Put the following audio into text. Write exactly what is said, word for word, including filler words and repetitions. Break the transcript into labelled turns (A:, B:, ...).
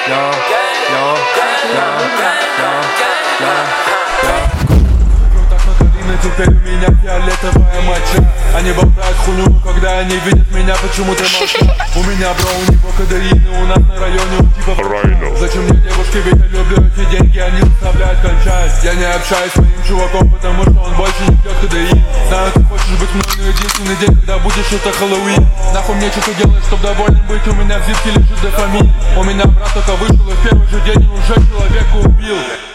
A: я, я, я, я, я. Теперь у меня фиолетовая моча. Они болтают хуйню, когда они видят меня, почему-то молчат. У меня бро, у него кадеин, у нас на районе у типа Райно. Зачем мне девушки, ведь я люблю эти деньги, они заставляют кончать. Я не общаюсь с моим чуваком, потому что он больше не пьет кадеин. Знаю, ты хочешь быть мной, но единственный день, когда будешь, это Хэллоуин. Нахуй мне что-то делать, чтоб доволен быть, у меня в зипке лежит дофамин. У меня брат только вышел и в первый же день уже человека убил.